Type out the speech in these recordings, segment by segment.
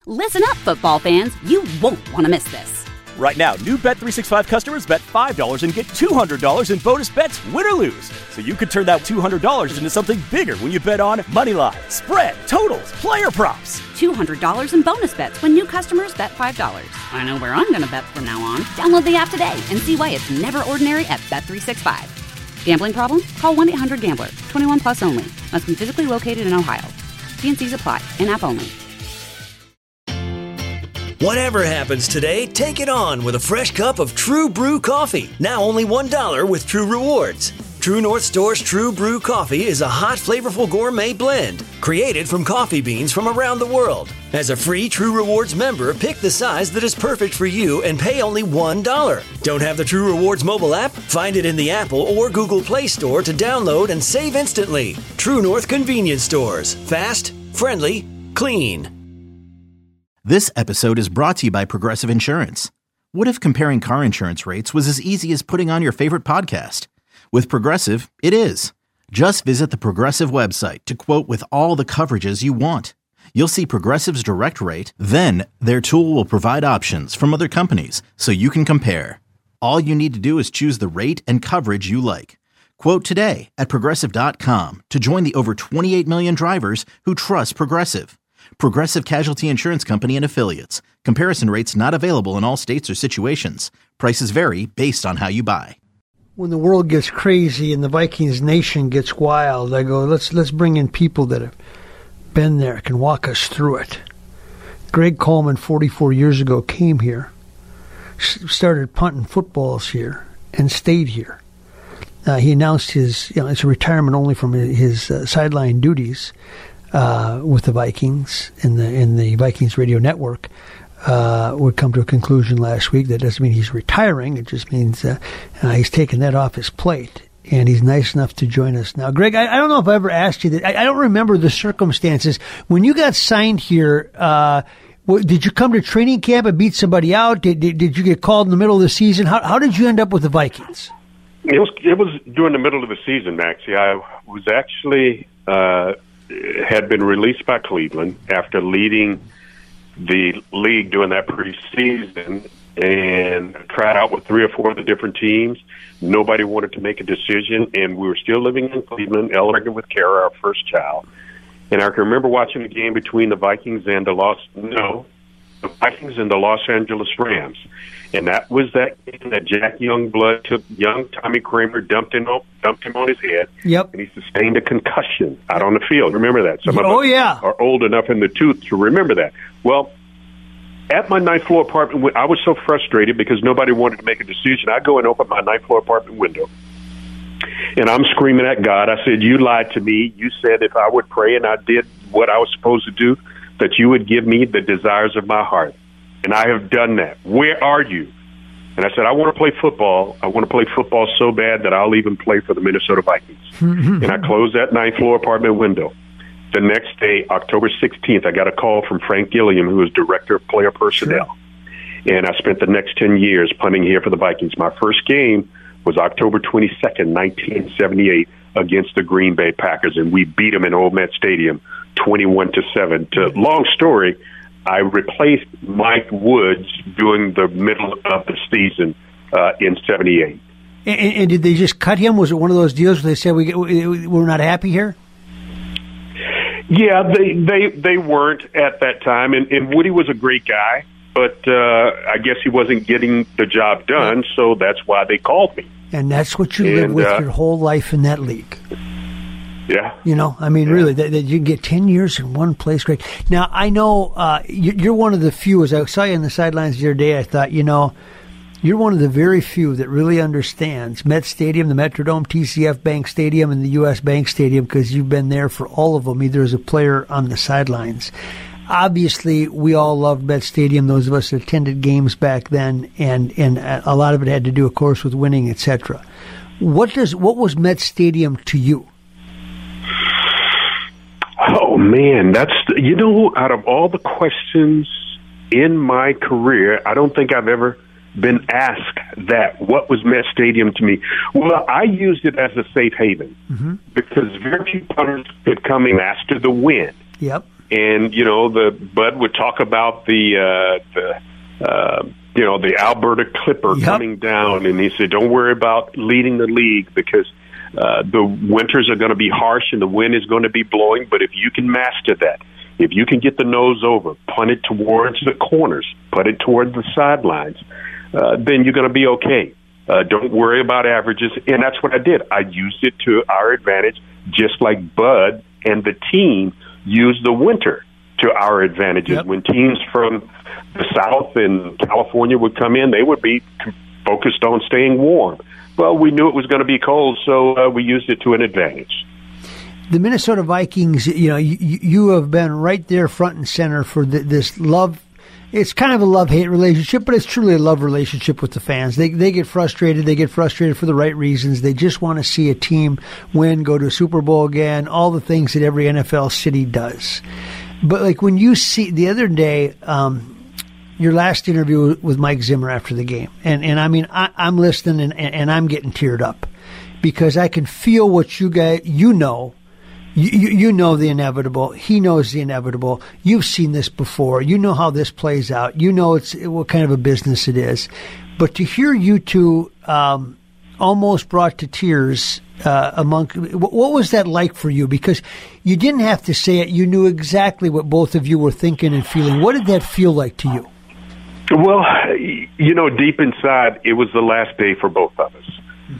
Listen up, football fans. You won't want to miss this. Right now, new Bet365 customers bet $5 and get $200 in bonus bets, win or lose. So you could turn that $200 into something bigger when you bet on moneyline, spread, totals, player props. $200 in bonus bets when new customers bet $5. I know where I'm going to bet from now on. Download the app today and see why it's never ordinary at Bet365. Gambling problem? Call 1-800-GAMBLER. 21 plus only. Must be physically located in Ohio. T&Cs apply. In-app only. Whatever happens today, take it on with a fresh cup of True Brew coffee. Now only $1 with True Rewards. True North Store's True Brew coffee is a hot, flavorful gourmet blend created from coffee beans from around the world. As a free True Rewards member, pick the size that is perfect for you and pay only $1. Don't have the True Rewards mobile app? Find it in the Apple or Google Play Store to download and save instantly. True North Convenience Stores. Fast, friendly, clean. This episode is brought to you by Progressive Insurance. What if comparing car insurance rates was as easy as putting on your favorite podcast? With Progressive, it is. Just visit the Progressive website to quote with all the coverages you want. You'll see Progressive's direct rate, then their tool will provide options from other companies so you can compare. All you need to do is choose the rate and coverage you like. Quote today at Progressive.com to join the over 28 million drivers who trust Progressive. Progressive Casualty Insurance Company and Affiliates. Comparison rates not available in all states or situations. Prices vary based on how you buy. When the world gets crazy and the Vikings nation gets wild, I go, let's bring in people that have been there, can walk us through it. Greg Coleman, 44 years ago, came here, started punting footballs here, and stayed here. He announced his retirement only from his sideline duties. With the Vikings in the Vikings radio network would come to a conclusion last week. That doesn't mean he's retiring. It just means he's taken that off his plate, and he's nice enough to join us now. Greg, I don't know if I ever asked you that. I don't remember the circumstances. When you got signed here, did you come to training camp and beat somebody out? Did you get called in the middle of the season? How did you end up with the Vikings? It was during the middle of the season, Maxie. I was actually had been released by Cleveland after leading the league during that preseason and tried out with 3 or 4 of the different teams. Nobody wanted to make a decision, and we were still living in Cleveland, pregnant with Kara, our first child. And I can remember watching a game between the Vikings and the Los Angeles Rams. And that was that game that Jack Youngblood took young Tommy Kramer, dumped him on his head, Yep. and he sustained a concussion out on the field. Remember that? Some of us are old enough in the tooth to remember that. Well, at my 9th floor apartment, I was so frustrated because nobody wanted to make a decision. I go and open my 9th floor apartment window, and I'm screaming at God. I said, "You lied to me. You said if I would pray and I did what I was supposed to do, that you would give me the desires of my heart. And I have done that. Where are you?" And I said, "I want to play football. I want to play football so bad that I'll even play for the Minnesota Vikings." And I closed that 9th floor apartment window. The next day, October 16th, I got a call from Frank Gilliam, who was director of player personnel. Sure. And I spent the next 10 years punting here for the Vikings. My first game was October 22nd, 1978, against the Green Bay Packers, and we beat them in Old Met Stadium 21-7. Long story, I replaced Mike Woods during the middle of the season in 78. And did they just cut him? Was it one of those deals where they said we're not happy here? Yeah, they weren't at that time, and Woody was a great guy, but I guess he wasn't getting the job done, so that's why they called me. And that's what you live with your whole life in that league. Yeah. Really, that you can get 10 years in one place. Great. Now, I know you're one of the few, as I saw you on the sidelines the other day, I thought, you're one of the very few that really understands Met Stadium, the Metrodome, TCF Bank Stadium, and the U.S. Bank Stadium, because you've been there for all of them, either as a player on the sidelines. Obviously, we all loved Met Stadium, those of us that attended games back then, and a lot of it had to do, of course, with winning, etc. What was Met Stadium to you? Oh, man, that's, out of all the questions in my career, I don't think I've ever been asked that. What was Met Stadium to me? Well, I used it as a safe haven because very few punters could come in after the win. Yep. And, the Bud would talk about the Alberta Clipper coming down, and he said, don't worry about leading the league because the winters are going to be harsh and the wind is going to be blowing, but if you can master that, if you can get the nose over, punt it towards the corners, punt it towards the sidelines, then you're going to be okay. Don't worry about averages. And that's what I did. I used it to our advantage, just like Bud and the team used the winter to our advantages. Yep. When teams from the South and California would come in, they would be focused on staying warm. Well, we knew it was going to be cold, so we used it to an advantage. The Minnesota Vikings, you have been right there front and center for this love. It's kind of a love-hate relationship, but it's truly a love relationship with the fans. They get frustrated. They get frustrated for the right reasons. They just want to see a team win, go to a Super Bowl again, all the things that every NFL city does. But like when you see the other day, your last interview with Mike Zimmer after the game, and I mean, I'm listening and I'm getting teared up because I can feel what you guys, you know the inevitable. He knows the inevitable. You've seen this before. You know how this plays out. You know what kind of a business it is. But to hear you two almost brought to tears what was that like for you? Because you didn't have to say it. You knew exactly what both of you were thinking and feeling. What did that feel like to you? Well, deep inside, it was the last day for both of us.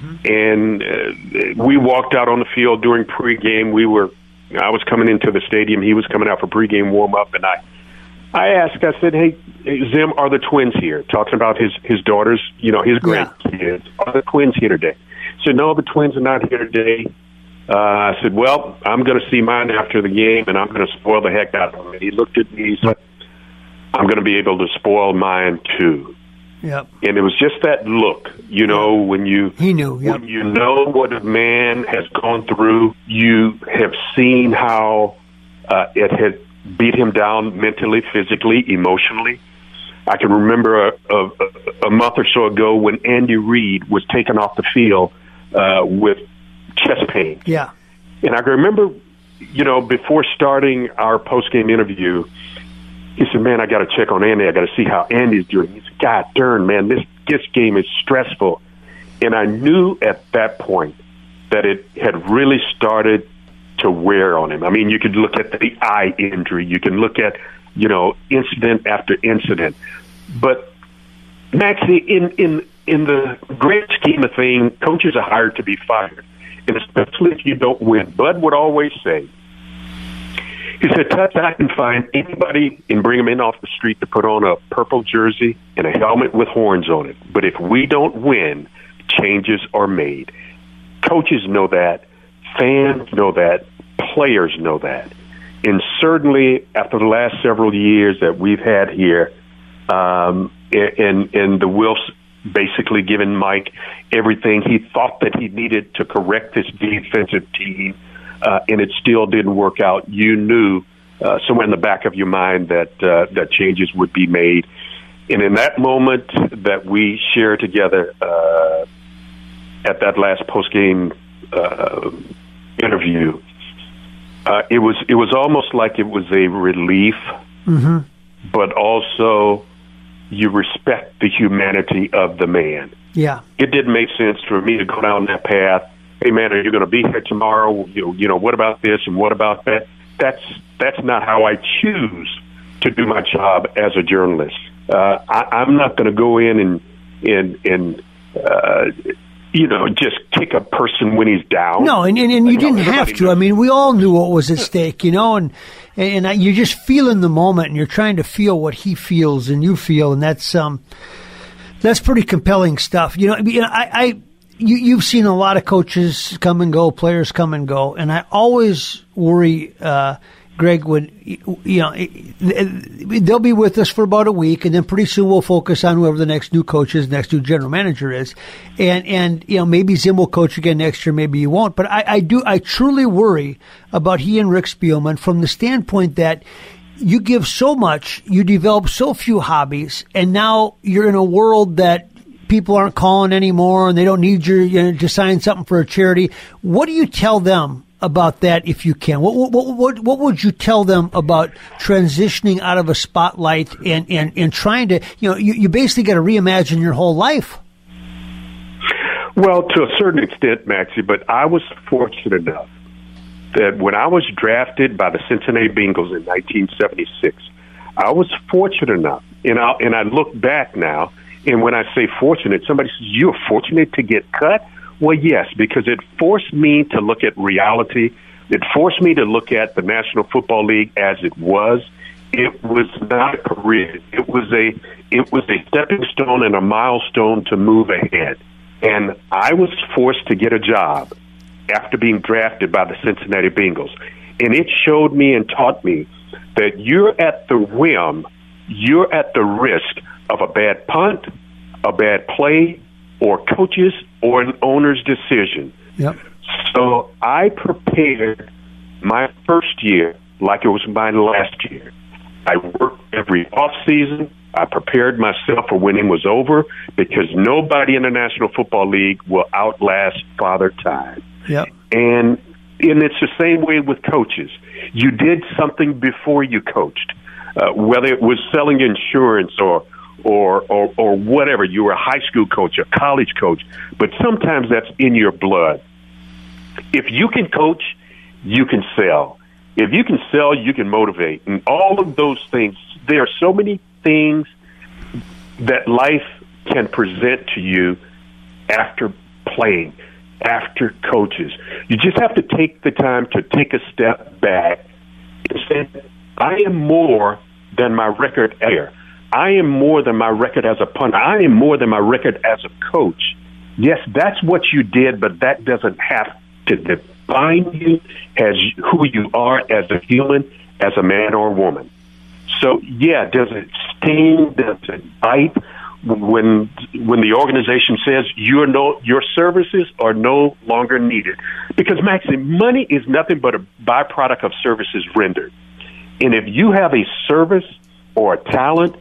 And we walked out on the field during pregame. I was coming into the stadium. He was coming out for pregame warm-up, and I asked, I said, hey, Zim, are the twins here? Talking about his daughters, his grandkids. Are the twins here today? He said, no, the twins are not here today. I said, well, I'm going to see mine after the game, and I'm going to spoil the heck out of them. And he looked at me, he said, I'm going to be able to spoil mine too. Yep. And it was just that look, when you he knew, when you know what a man has gone through, you have seen how it had beat him down mentally, physically, emotionally. I can remember a month or so ago when Andy Reid was taken off the field with chest pain. Yeah. And I can remember, before starting our post-game interview, he said, man, I got to check on Andy. I got to see how Andy's doing. He said, God darn, man, this game is stressful. And I knew at that point that it had really started to wear on him. I mean, you could look at the eye injury. You can look at, incident after incident. But, Maxie, in the great scheme of things, coaches are hired to be fired, and especially if you don't win. Bud would always say, he said, Tuts, I can find anybody and bring them in off the street to put on a purple jersey and a helmet with horns on it. But if we don't win, changes are made. Coaches know that. Fans know that. Players know that. And certainly after the last several years that we've had here, and the Wilfs basically giving Mike everything he thought that he needed to correct this defensive team, and it still didn't work out, you knew somewhere in the back of your mind that changes would be made. And in that moment that we shared together at that last post-game interview, it was almost like it was a relief, but also you respect the humanity of the man. Yeah, it didn't make sense for me to go down that path. Hey, man, are you going to be here tomorrow? What about this and what about that? That's not how I choose to do my job as a journalist. I'm not going to go in and just kick a person when he's down. No, and you didn't have to. I mean, we all knew what was at stake, and you're just feeling the moment, and you're trying to feel what he feels and you feel, and that's pretty compelling stuff. You've seen a lot of coaches come and go, players come and go, and I always worry, Greg, when they'll be with us for about a week, and then pretty soon we'll focus on whoever the next new coach is, next new general manager is, and maybe Zim will coach again next year, maybe he won't. But I truly worry about he and Rick Spielman from the standpoint that you give so much, you develop so few hobbies, and now you're in a world that people aren't calling anymore, and they don't need you to sign something for a charity. What do you tell them about that if you can? What would you tell them about transitioning out of a spotlight and trying to, you basically got to reimagine your whole life? Well, to a certain extent, Maxie, but I was fortunate enough that when I was drafted by the Cincinnati Bengals in 1976, I was fortunate enough, and I look back now, and when I say fortunate, somebody says, you're fortunate to get cut? Well, yes, because it forced me to look at reality. It forced me to look at the National Football League as it was. It was not a career. It was a stepping stone and a milestone to move ahead. And I was forced to get a job after being drafted by the Cincinnati Bengals. And it showed me and taught me that you're at the whim, you're at the risk of a bad punt, a bad play, or coaches or an owner's decision. Yep. So I prepared my first year like it was my last year. I worked every off season. I prepared myself for when it was over because nobody in the National Football League will outlast Father Time. Yep. And it's the same way with coaches. You did something before you coached, whether it was selling insurance or whatever. You were a high school coach, a college coach, but sometimes that's in your blood. If you can coach, you can sell. If you can sell, you can motivate. And all of those things, there are so many things that life can present to you after playing, after coaches. You just have to take the time to take a step back and say, I am more than my record here. I am more than my record as a punter. I am more than my record as a coach. Yes, that's what you did, but that doesn't have to define you as who you are as a human, as a man or woman. So, yeah, does it sting? Does it bite when the organization says your services are no longer needed? Because, Maxie, money is nothing but a byproduct of services rendered. And if you have a service or a talent,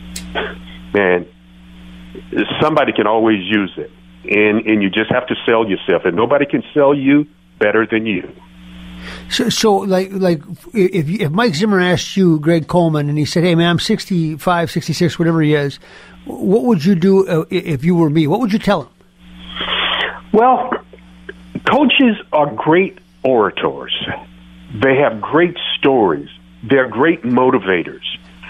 man, somebody can always use it. And you just have to sell yourself. And nobody can sell you better than you. So like if Mike Zimmer asked you, Greg Coleman, and he said, hey, man, I'm 65, 66, whatever he is, what would you do if you were me? What would you tell him? Well, coaches are great orators. They have great stories. They're great motivators.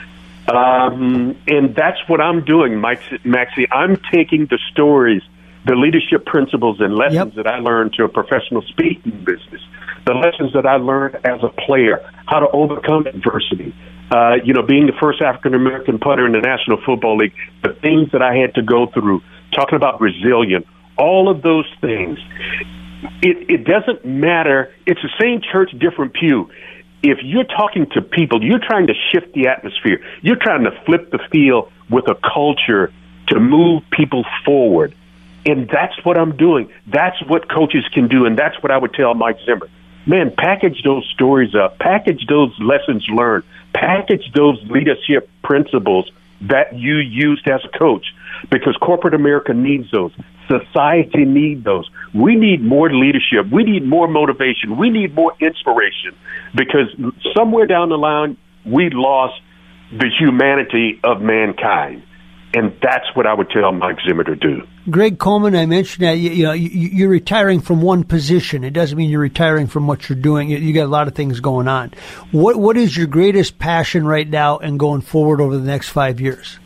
And that's what I'm doing, Maxie. I'm taking the stories, the leadership principles and lessons that I learned to a professional speaking business, the lessons that I learned as a player, how to overcome adversity, being the first African-American punter in the National Football League, the things that I had to go through, talking about resilience, all of those things. It doesn't matter. It's the same church, different pew. If you're talking to people, you're trying to shift the atmosphere. You're trying to flip the field with a culture to move people forward. And that's what I'm doing. That's what coaches can do, and that's what I would tell Mike Zimmer. Man, package those stories up. Package those lessons learned. Package those leadership principles that you used as a coach, because corporate America needs those. Society needs those. We need more leadership. We need more motivation. We need more inspiration, because somewhere down the line, we lost the humanity of mankind. And that's what I would tell Mike Zimmer to do. Greg Coleman, I mentioned that you're retiring from one position. It doesn't mean you're retiring from what you're doing. You got a lot of things going on. What is your greatest passion right now and going forward over the next 5 years?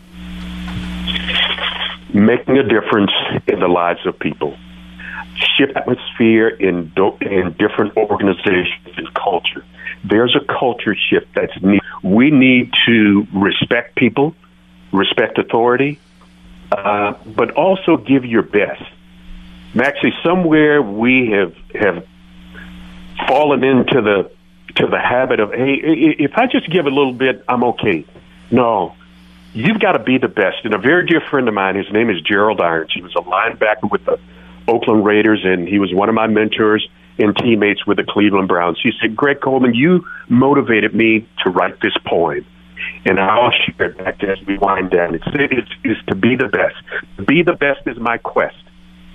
Making a difference in the lives of people. Shift atmosphere in different organizations and culture. There's a culture shift that's needed. We need to respect people, respect authority, but also give your best. Maxie, somewhere we have fallen into the habit of, hey, if I just give a little bit, I'm okay. No, you've got to be the best. And a very dear friend of mine, his name is Gerald Irons. He was a linebacker with the Oakland Raiders, and he was one of my mentors and teammates with the Cleveland Browns. He said, Greg Coleman, you motivated me to write this poem. And I'll share it back as we wind down. It's to be the best. To be the best is my quest.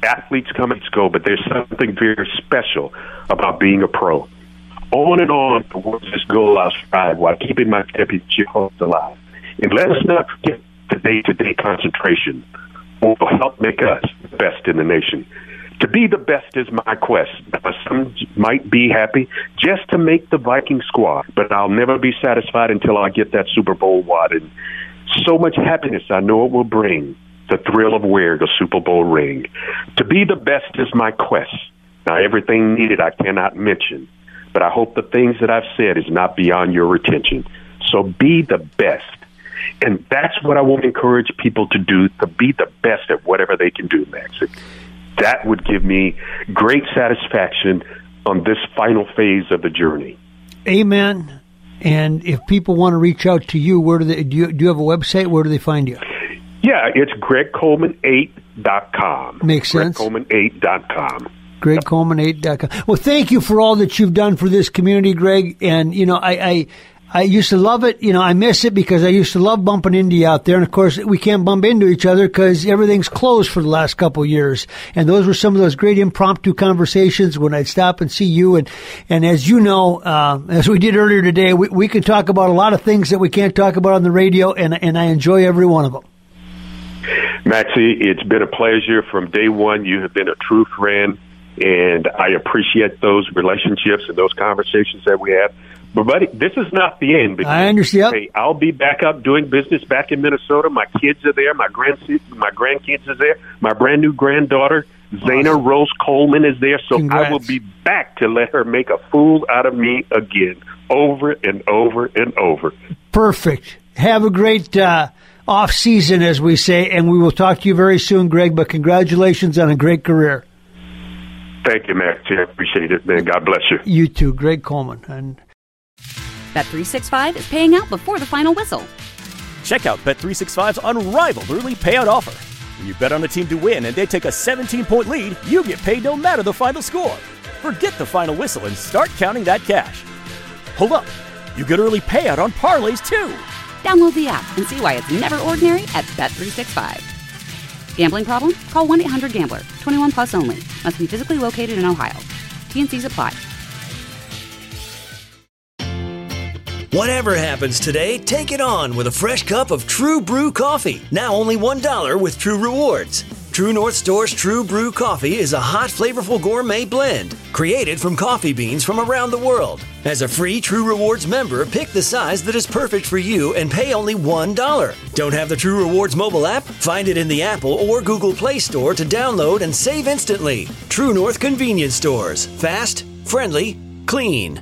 athletes come and go, but there's something very special about being a pro. On and on towards this goal I strive while keeping my championship hopes alive. And let us not forget the day-to-day concentration will help make us the best in the nation. To be the best is my quest. Some might be happy just to make the Viking squad, but I'll never be satisfied until I get that Super Bowl wad. And so much happiness I know it will bring, the thrill of wearing a Super Bowl ring. To be the best is my quest. Now, everything needed I cannot mention, but I hope the things that I've said is not beyond your attention. So be the best. And that's what I want to encourage people to do, to be the best at whatever they can do, Max. That would give me great satisfaction on this final phase of the journey. Amen. And if people want to reach out to you, where do you have a website? Where do they find you? Yeah, it's GregColeman8.com. Makes sense. GregColeman8.com. GregColeman8.com. Well, thank you for all that you've done for this community, Greg. And, I used to love it. I miss it because I used to love bumping into you out there. And, of course, we can't bump into each other because everything's closed for the last couple of years. And those were some of those great impromptu conversations when I'd stop and see you. And as you know, as we did earlier today, we can talk about a lot of things that we can't talk about on the radio, and I enjoy every one of them. Maxie, it's been a pleasure from day one. You have been a true friend, and I appreciate those relationships and those conversations that we have. But, buddy, this is not the end. Because, I understand. Hey, I'll be back up doing business back in Minnesota. My kids are there. My grandkids are there. My brand-new granddaughter, Zana Rose Coleman, is there. So Congrats. I will be back to let her make a fool out of me again, over and over and over. Perfect. Have a great off-season, as we say, and we will talk to you very soon, Greg. But congratulations on a great career. Thank you, Max. I appreciate it, man. God bless you. You too, Greg Coleman. And Bet365 is paying out before the final whistle. Check out Bet365's unrivaled early payout offer. When you bet on a team to win and they take a 17-point lead, you get paid no matter the final score. Forget the final whistle and start counting that cash. Hold up. You get early payout on parlays, too. Download the app and see why it's never ordinary at Bet365. Gambling problem? Call 1-800-GAMBLER. 21 plus only. Must be physically located in Ohio. T&Cs apply. Whatever happens today, take it on with a fresh cup of True Brew coffee. Now only $1 with True Rewards. True North Store's True Brew coffee is a hot, flavorful gourmet blend created from coffee beans from around the world. As a free True Rewards member, pick the size that is perfect for you and pay only $1. Don't have the True Rewards mobile app? Find it in the Apple or Google Play Store to download and save instantly. True North Convenience Stores. Fast, friendly, clean.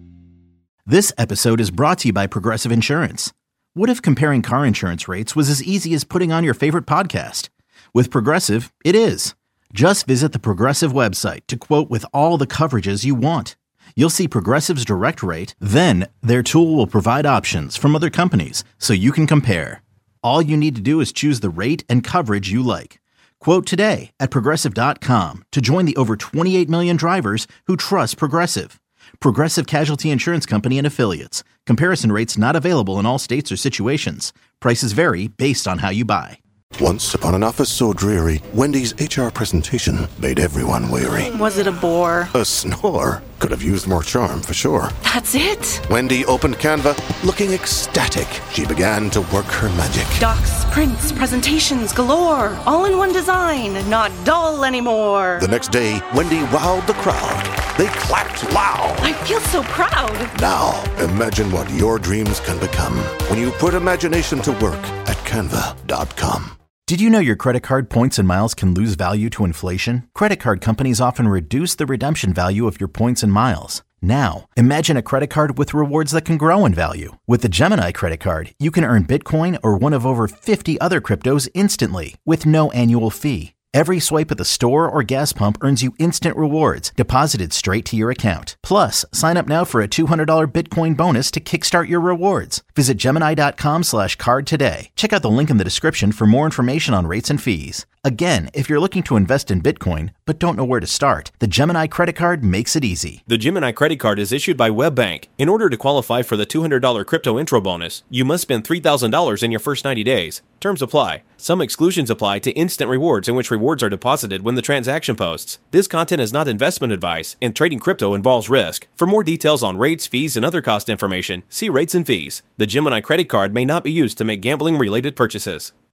This episode is brought to you by Progressive Insurance. What if comparing car insurance rates was as easy as putting on your favorite podcast? With Progressive, it is. Just visit the Progressive website to quote with all the coverages you want. You'll see Progressive's direct rate, then their tool will provide options from other companies so you can compare. All you need to do is choose the rate and coverage you like. Quote today at Progressive.com to join the over 28 million drivers who trust Progressive. Progressive Casualty Insurance Company and Affiliates. Comparison rates not available in all states or situations. Prices vary based on how you buy. Once upon an office so dreary, Wendy's HR presentation made everyone weary. Was it a bore? A snore. Could have used more charm, for sure. That's it? Wendy opened Canva, looking ecstatic. She began to work her magic. Docs, prints, presentations galore. All in one design, not dull anymore. The next day, Wendy wowed the crowd. They clapped loud. I feel so proud. Now, imagine what your dreams can become when you put imagination to work at Canva.com. Did you know your credit card points and miles can lose value to inflation? Credit card companies often reduce the redemption value of your points and miles. Now, imagine a credit card with rewards that can grow in value. With the Gemini credit card, you can earn Bitcoin or one of over 50 other cryptos instantly with no annual fee. Every swipe at the store or gas pump earns you instant rewards deposited straight to your account. Plus, sign up now for a $200 Bitcoin bonus to kickstart your rewards. Visit Gemini.com/card today. Check out the link in the description for more information on rates and fees. Again, if you're looking to invest in Bitcoin but don't know where to start, the Gemini credit card makes it easy. The Gemini credit card is issued by WebBank. In order to qualify for the $200 crypto intro bonus, you must spend $3,000 in your first 90 days. Terms apply. Some exclusions apply to instant rewards in which rewards are deposited when the transaction posts. This content is not investment advice, and trading crypto involves risk. For more details on rates, fees, and other cost information, see rates and fees. The Gemini credit card may not be used to make gambling-related purchases.